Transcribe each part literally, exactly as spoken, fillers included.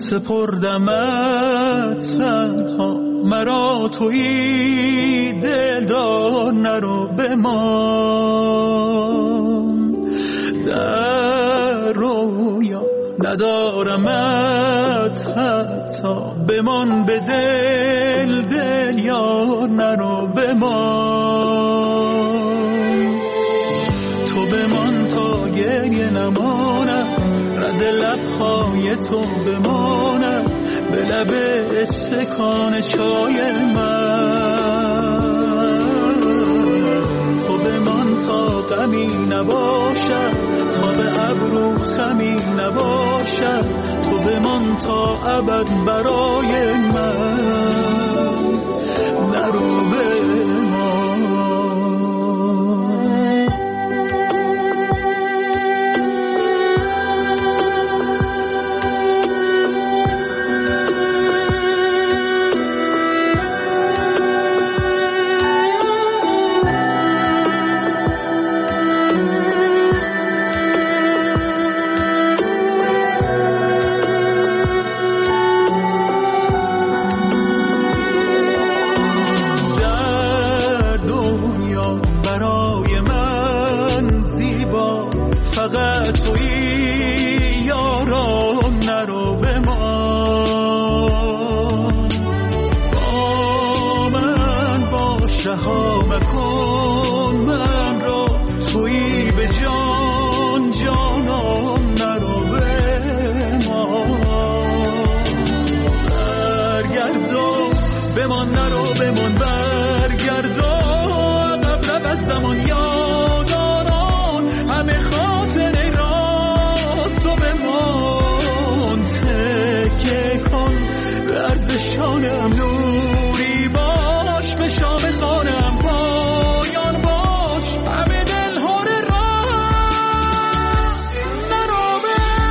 سپردمت تنها مرا تویی دلدار نرو بمان در رویا ندارمت حتی بمان به دل دل یار نرو بمان تو بمان تا گریه نمانم رد لبهای تو بمانم به لب استکان چای من تو بمان تا غمی نباشد تا به ابرو خمی نباشد تو بمان تا ابد برای من نرو بمان شانم نوری باش به شام خانم پایان باش همه دل هر راه نرو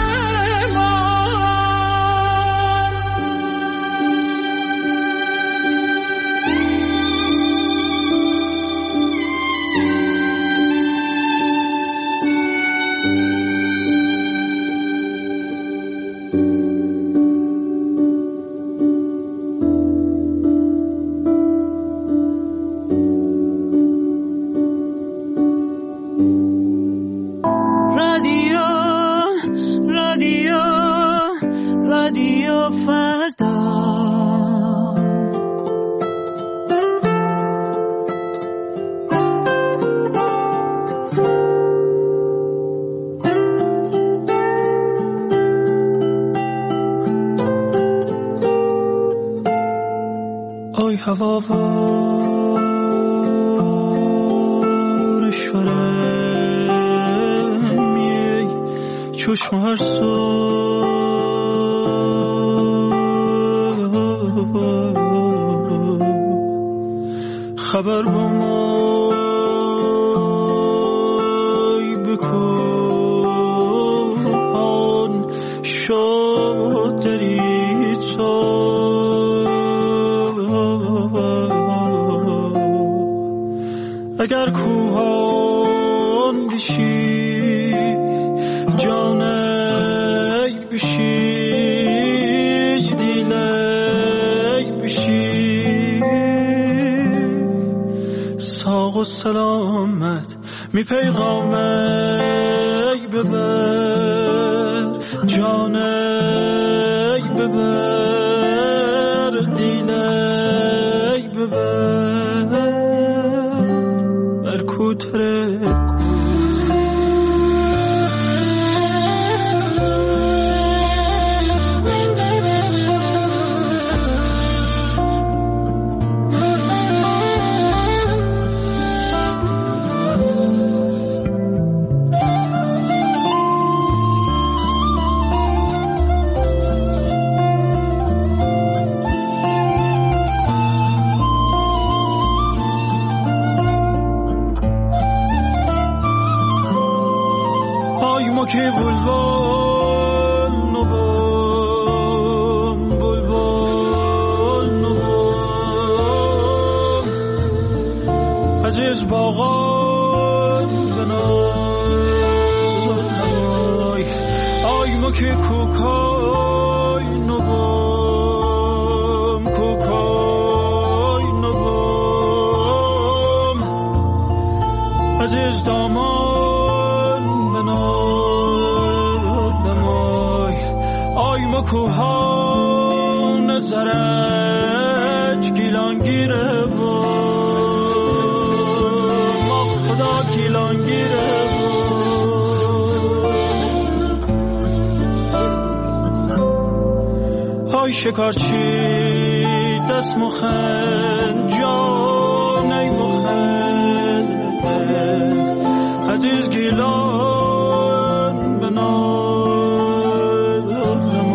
هوا وارشورم یک چشم هر صبح خبر با مای بکن شد دری تو اگر کوهان بشی جانی بشی دیلی بشی ساق و سلامت می پیغامی ببر جانی ببر دیلی ببر ترک که بلبل نبام بلبل نبام عزیز باغان بنای آی ما که کوکای نبام عزیز دامان بنادم آی آی مکوهان زرج گیلانگیره با ما خدا گیلانگیره با آی شکارچی دست مخن جان ای مخن عزیز گیلان بنادم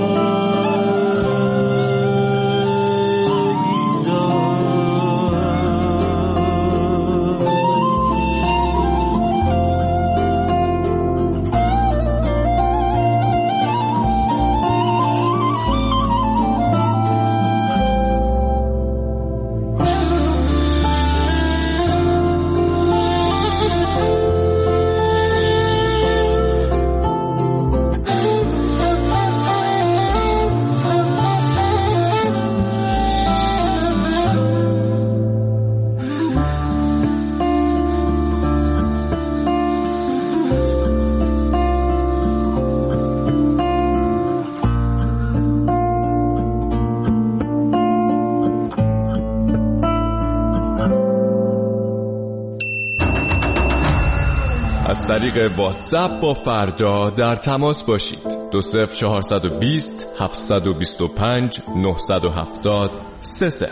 از طریق واتساپ با فردا در تماس باشید. دو صفر چهارصد و بیست هفتصد و بیست و پنج نهصد و هفتاد سه صفر.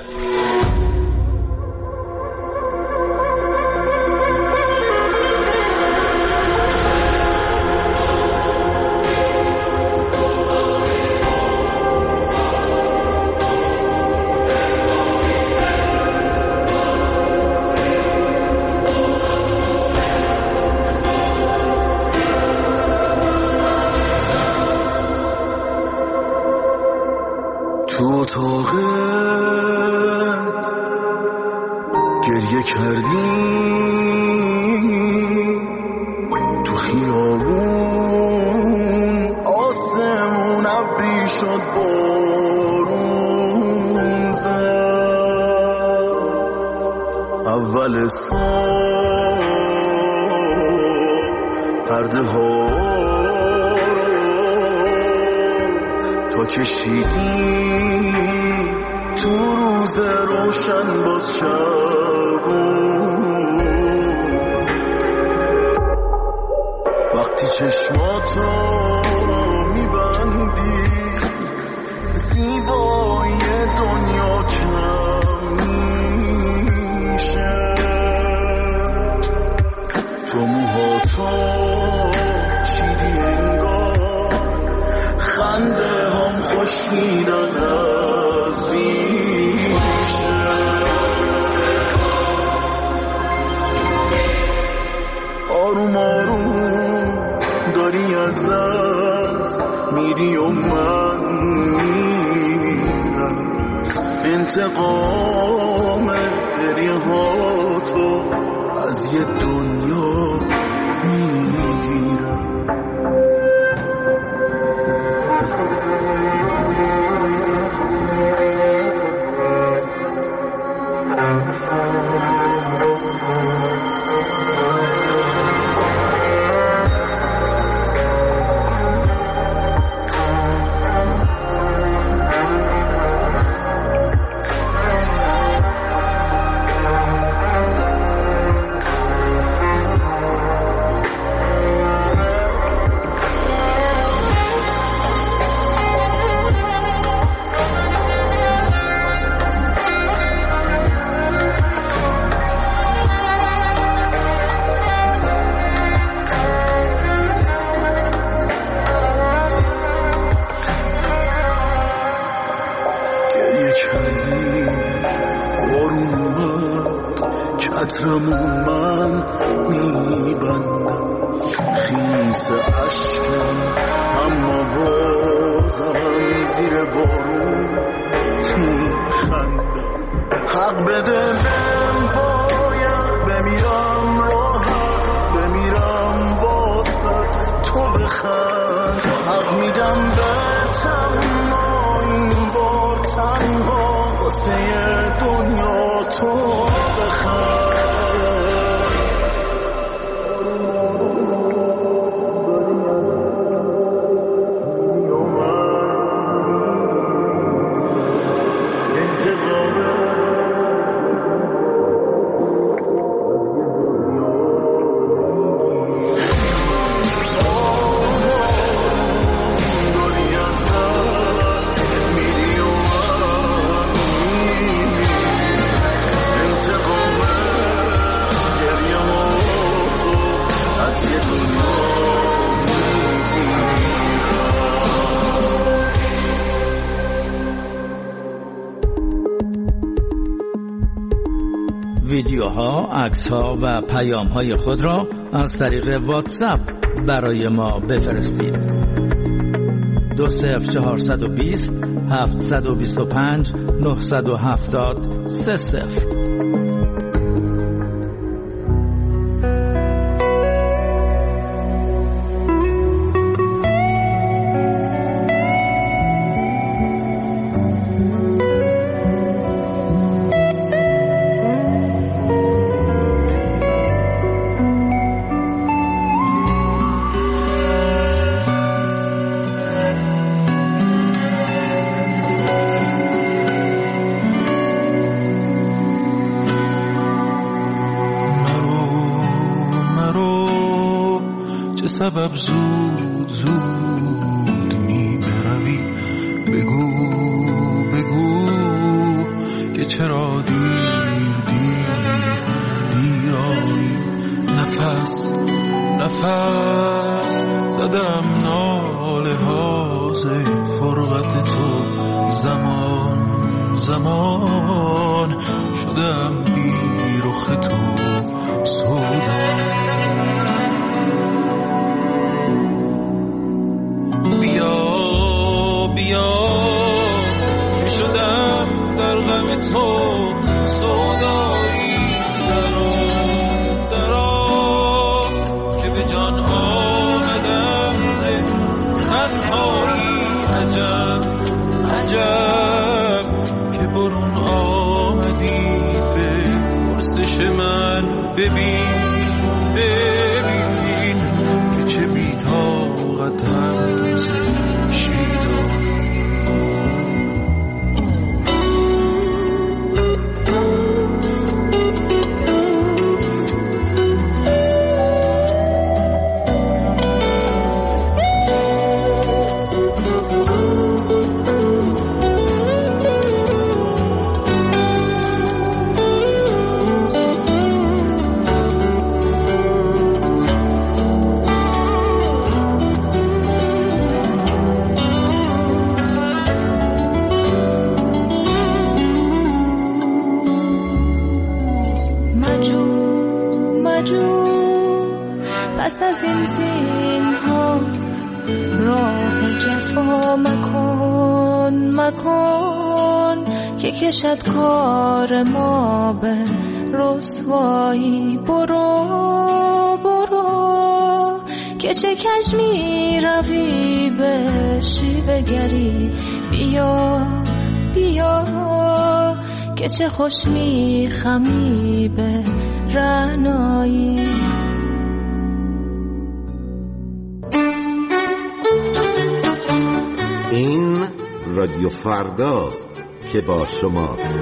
تو اتاقت گریه کردی، تو خیابون آسمون ابری شد بارون زد، اول صبح پرده ها تو کشیدی تو روز روشن باز شبون، وقتی چشماتو میبندی زیبایی دنیا کم میشه، تو موهاتو چیدی انگار خنده هم خوشیدن از ریشه، آروم آروم داری از دست میری و من میرم، انتقام گریه ها تو از یه دنیا میگیرم. چترمون من میبندم خیس عشقم، اما بازم زیر بارون میخندم. حق بده بهم باید بمیرم راحت، بمیرم واسط تو بخند، حق میدم بهتم این بار تنها واسه دنیا تو بخند. صداها، عکس‌ها و پیام‌های خود را از طریق واتساپ برای ما بفرستید. دو صفر چهارصد و بیست هفتصد و بیست و پنج نهصد و هفتاد سه صفر. سبب زود زود می بروی، بگو بگو که چرا دیر دیر دیر آیی. نفس نفس زدم ناله هاز فرقت تو، زمان زمان شدم بی رخ تو سودا. تو سودایی درا درا که به جان آمدم ز تنهایی. عجب عجب که برون آمدی به پرسش من. ببین ببین که چه بی‌طاقتم ز شیدایی. پس از این زینها راه جفا مکن مکن که کشد کار ما به رسوایی. برو برو که چه کج می روی به شیوه گری. بیا بیا که چه خوش می خمی به رعنایی. این رادیو فرداست که با شماست.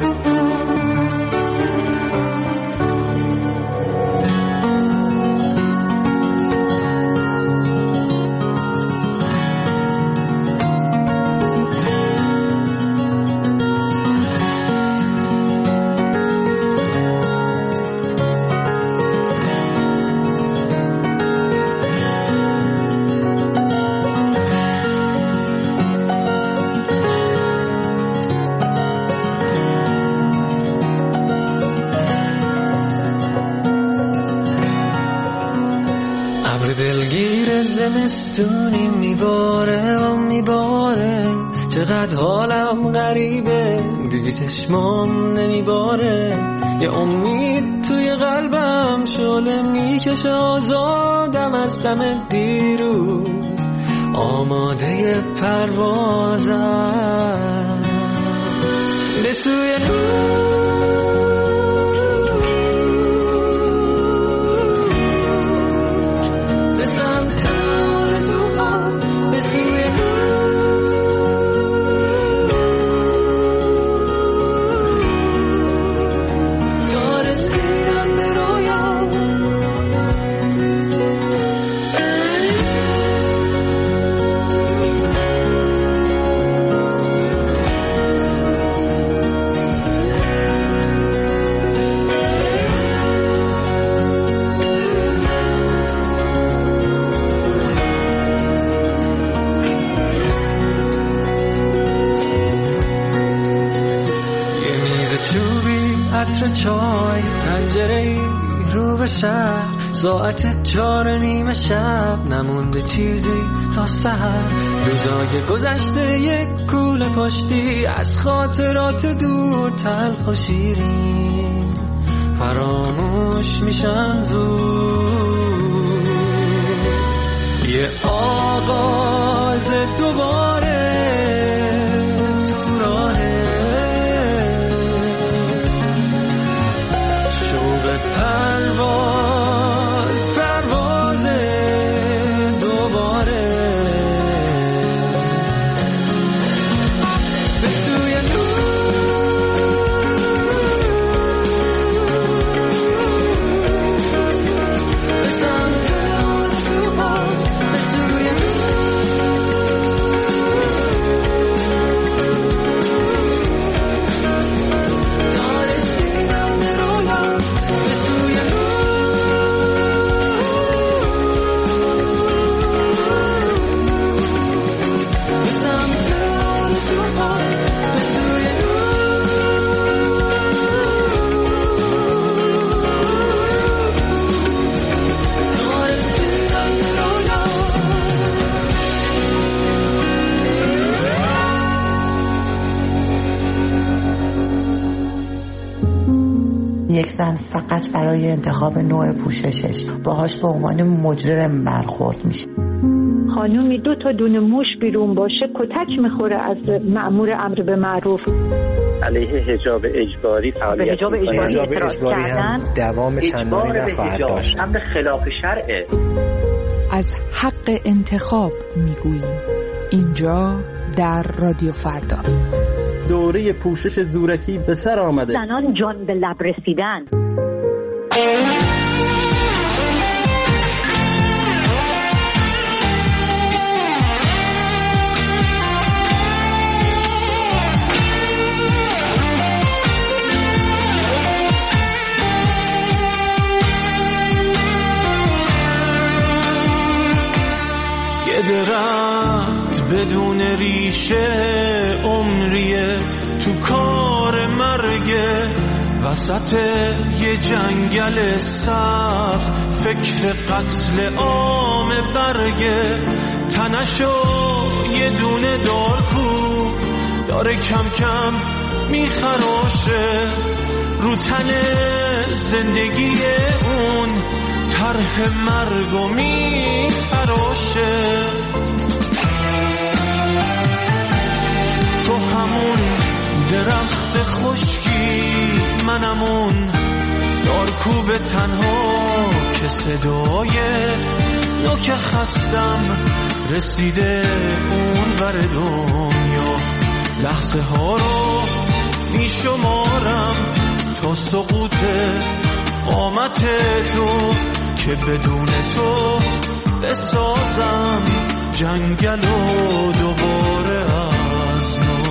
دلگیر زمستونی میباره و میباره، چقدر حالم غریبه دیگه چشمام نمیباره. یه امید توی قلبم شعله میکشه آزادم از دم دیروز، آماده پروازم به سوی نور. به شهر، ساعت چار نیم شب، نمونده چیزی تا سحر. روزای گذشته یک کوله پشتی، از خاطرات دور تلخ و شیرین فراموش میشن زود. یه آغاز دوباره تو راهه، شوق پرواز پرواز دوباره به سوی یک زن فقط برای انتخاب نوع پوششش باهاش به عنوان مجرم برخورد میشه. خانومی دو تا دونه موش بیرون باشه کتک میخوره از مأمور امر به معروف. علیه حجاب اجباری فعالیت حجاب اجباری اعتراض کردن، دوام چندانی نخواهد داشت. امر خلاف شرعه. از حق انتخاب میگوییم اینجا در رادیو فردا. دوره پوشش زورکی به سر آمده. زنان جان به لب رسیدن. یه درخت بدون ریشه عمریه تو کار مرگه، وسط یه جنگل سبز فکر قتل عام برگه. تنشو یه دونه دارکو داره کم کم میخراشه، رو تن زندگی اون طرح مرگو میتراشه. تو همون درخت خشکی، منمون دارکوب تنها که صدای نوک خستم رسیده اون ور دنیا. لحظه ها رو می شمارم تا سقوط قامت تو، که بدون تو بسازم جنگل و دوباره از نو.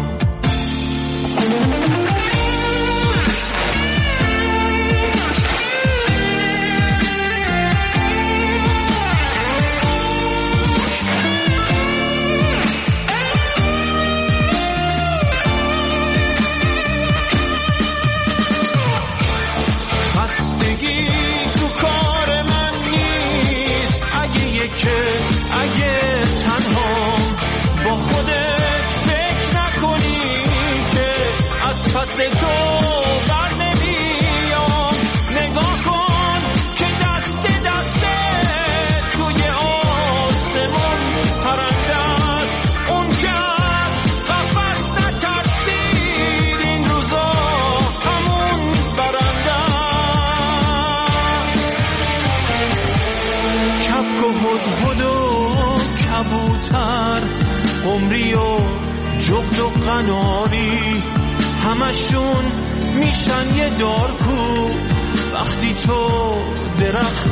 اگه تنها با خودت فکر نکنی که از پس تو بر نمیام. نگاه کن که دست دست توی آسمون پرنده است، اون که از قفس نترسید این روزا همون برنده است. کبک و هدهد و کبوتر، عمری و جغد و قناری، همشون میشن یه دارکو وقتی تو درخت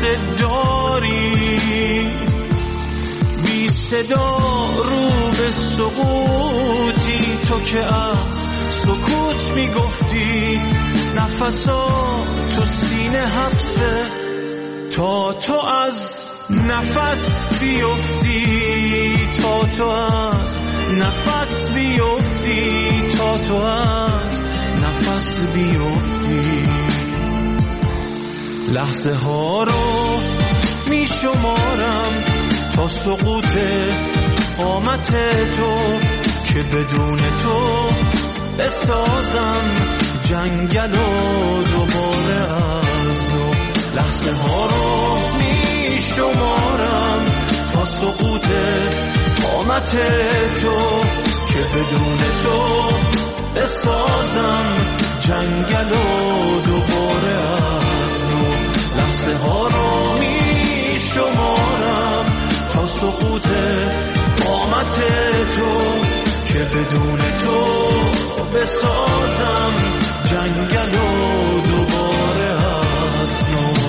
داری. بی صدا رو به سقوطی، تو که از سکوت میگفتی نفسا تو سینه حبسه تا تو از نفس بیفتی، تا تو از نفس بیفتی، تا تو از نفس بیفتی. لحظه ها رو می شمارم تا سقوط قامت تو که بدون تو بسازم جنگل و دوباره از نو. لحظه ها رو می شمارم تا سقوط قامت تو که بدون تو بسازم جنگل و دوباره از نو. لحظه ها رو می شمارم تا سقوط قامت تو که بدون تو بسازم جنگل و دوباره از نو.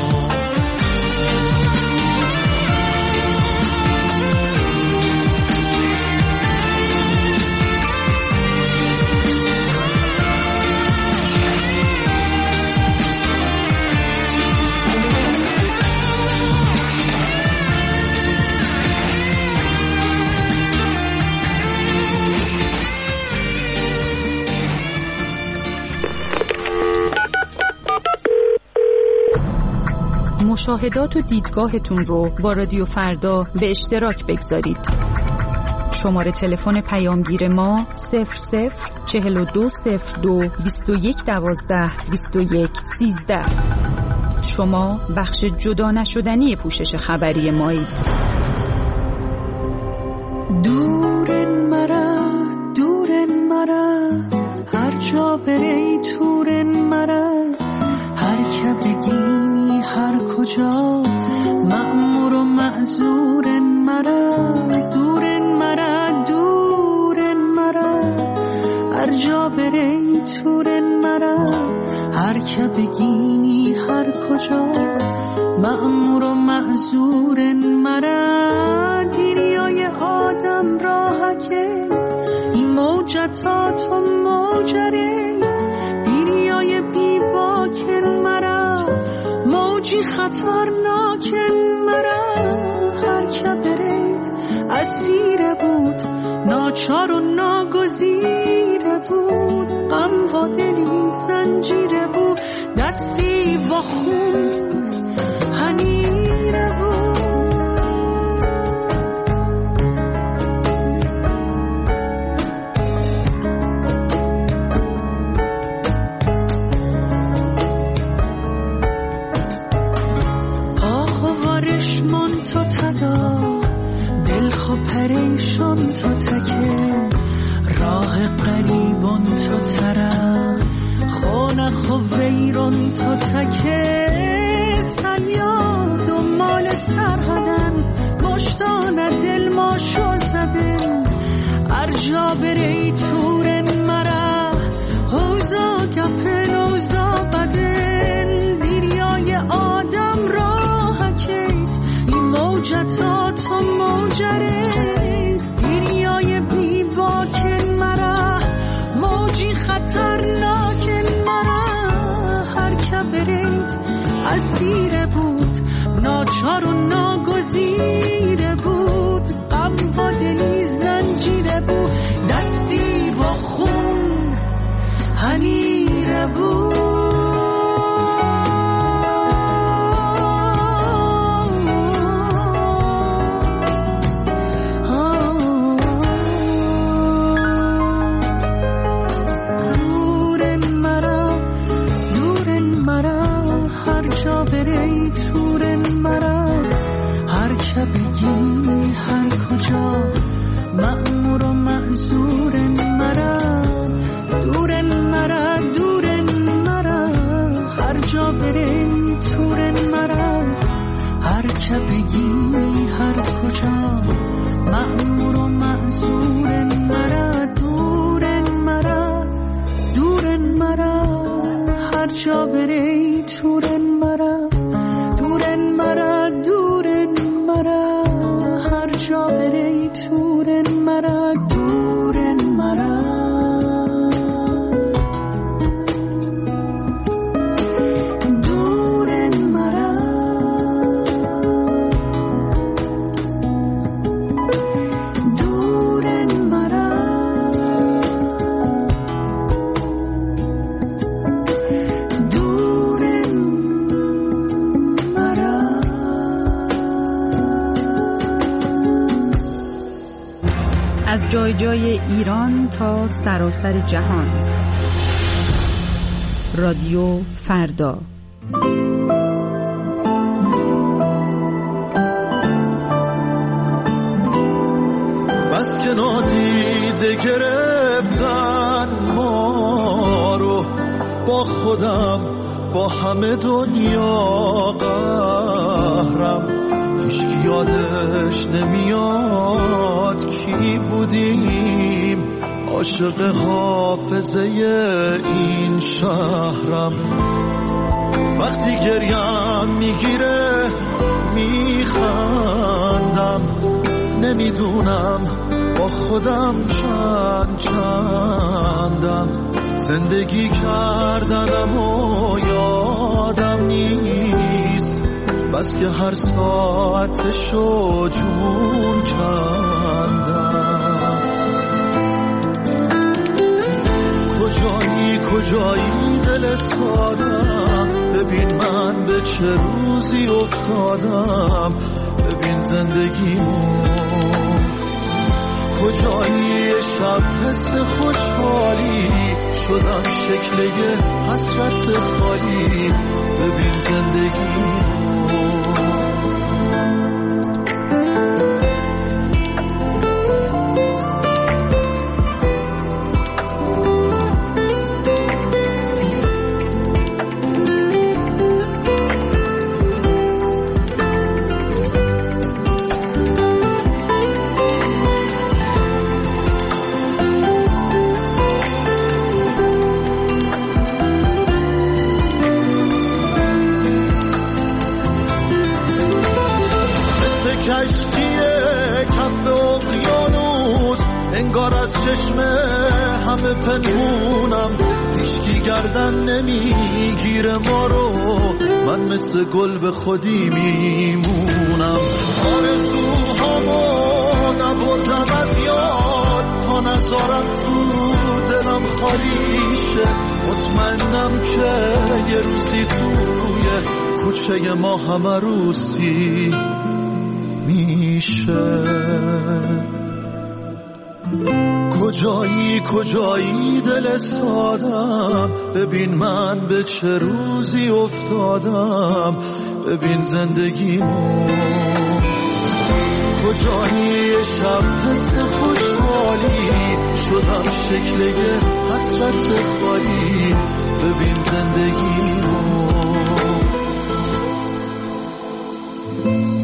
مشاهدات و دیدگاهتون رو با رادیو فردا به اشتراک بگذارید. شماره تلفن پیامگیر ما صفر صفر چهل و دو صفر دو بیست و یک دوازده بیست و یک سیزده. شما بخش جدا نشدنی پوشش خبری مایید. دورن مرا دورن مرا هر جا بری تورن مرا هر که بگینی هر کجا مأمور و معذورن مرا دورن مرا دورن مرا هر جا بری تورن مرا هر که بگینی هر کجا مأمور و معذورن مرا دیریای آدم راهکه این موجتات و موجرید دیریای بیباکن مرا موجی خطرناکن مرا هر که برید اسیر بود ناچار و ناگزیر بود غم و دلی زنجیره بود دستی و خون هنیره بود آخ و وارشمون تو تدا دل خو پریشان تو تکه راه قریبان تو ترا خونه خو ویران تو تکه سیاد و مال سرحدن مشتان دل ما شو زدن ارجا بری تورن مرا حوزا گپن اوزا بدن دیریای آدم راه کید این موجتات و موجرید دیریای بیواکن مرا موجی خطرناکن مرا هر که برید اسیر بود ناچار و ناگزیر بود غم و دلی زنجیره بود دستی و خون هنیره بود بگی هر کجا مأمور و معذورن مرا دورن مرا دورن مرا هر جا بری تورن مرا هر که بگی هر کجا مأمور و معذورن مرا دورن مرا دورن مرا هر جا بری تورن مرا دورن مرا دورن مرا هر جا بری تورن مرا دورن مرا دورن مرا دورن مرا دورن جای جای ایران تا سراسر جهان. رادیو فردا. بس که نادیده گرفتن ما رو، با خودم با همه دنیا قهرم، هیچکی یادش نمیاد کی بودیم، عاشق حافظه این شهرم. وقتی گریم میگیره میخندم، نمیدونم با خودم چند چندم، زندگی کردنم و یادم نیست، بس که هر ساعتشو جون کندم. کجایی کجایی دل سادم، ببین من به چه روزی افتادم، ببین زندگیمو. کجایی شب حس خوشحالی شدم شکل یه حسرت خالی، ببین زندگیمو. همه پنهونم، هیچکی گردن نمیگیره ما رو، من مثل گل به خودی میمونم. آرزوهامو نبردم از یاد تا نذارم تو دلم خالیشه، مطمئنم که یه روزی توی کوچه ما همه روزی میشه. کجایی کجایی دل سادم، ببین من به چه روزی افتادم، ببین زندگیمو. کجایی شب حس خوشحالی شدم شکل یه حسرت خالی، ببین زندگیمو.